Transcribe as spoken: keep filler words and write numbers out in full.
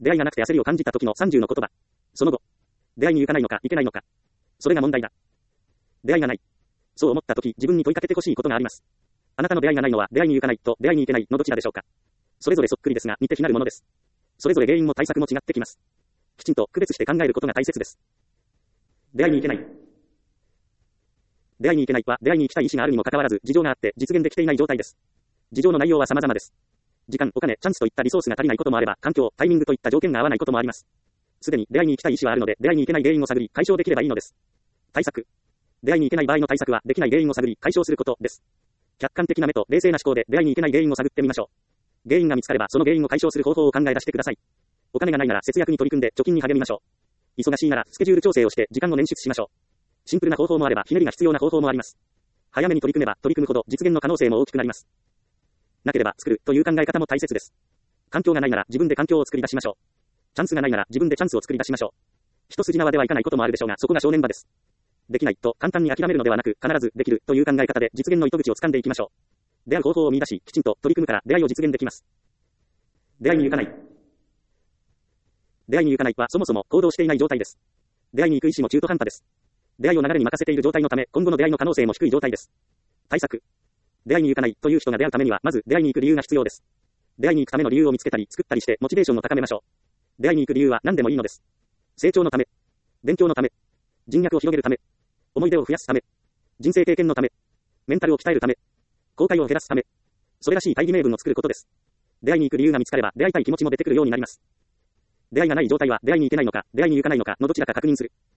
出会いがなくて焦りを感じた時のさんじゅうの言葉。その後、出会いに行かないのか、行けないのか。それが問題だ。出会いがない。そう思った時、自分に問いかけてほしいことがあります。あなたの出会いがないのは、出会いに行かないと出会いに行けないのどちらでしょうか。それぞれそっくりですが、似て非なるものです。それぞれ原因も対策も違ってきます。きちんと区別して考えることが大切です。出会いに行けない。出会いに行けないは、出会いに行きたい意思があるにもかかわらず、事情があって実現できていない状態です。事情の内容は様々です。時間、お金、チャンスといったリソースが足りないこともあれば、環境、タイミングといった条件が合わないこともあります。すでに出会いに行きたい意思はあるので、出会いに行けない原因を探り、解消できればいいのです。対策。出会いに行けない場合の対策は、できない原因を探り、解消することです。客観的な目と冷静な思考で出会いに行けない原因を探ってみましょう。原因が見つかれば、その原因を解消する方法を考え出してください。お金がないなら節約に取り組んで貯金に励みましょう。忙しいならスケジュール調整をして時間を捻出しましょう。シンプルな方法もあれば、ひねりが必要な方法もあります。早めに取り組めば取り組むほど実現の可能性も大きくなります。なければ作るという考え方も大切です。環境がないなら自分で環境を作り出しましょう。チャンスがないなら自分でチャンスを作り出しましょう。一筋縄ではいかないこともあるでしょうが、そこが正念場です。できないと簡単に諦めるのではなく、必ずできるという考え方で実現の糸口を掴んでいきましょう。出会う方法を見出し、きちんと取り組むから出会いを実現できます。出会いに行かない。出会いに行かないはそもそも行動していない状態です。出会いに行く意思も中途半端です。出会いを流れに任せている状態のため、今後の出会いの可能性も低い状態です。対策。出会いに行かないという人が出会うためには、まず出会いに行く理由が必要です。出会いに行くための理由を見つけたり、作ったりして、モチベーションを高めましょう。出会いに行く理由は何でもいいのです。成長のため、勉強のため、人脈を広げるため、思い出を増やすため、人生経験のため、メンタルを鍛えるため、後悔を減らすため、それらしい大義名分を作ることです。出会いに行く理由が見つかれば、出会いたい気持ちも出てくるようになります。出会いがない状態は、出会いに行けないのか、出会いに行かないのかのどちらか確認する。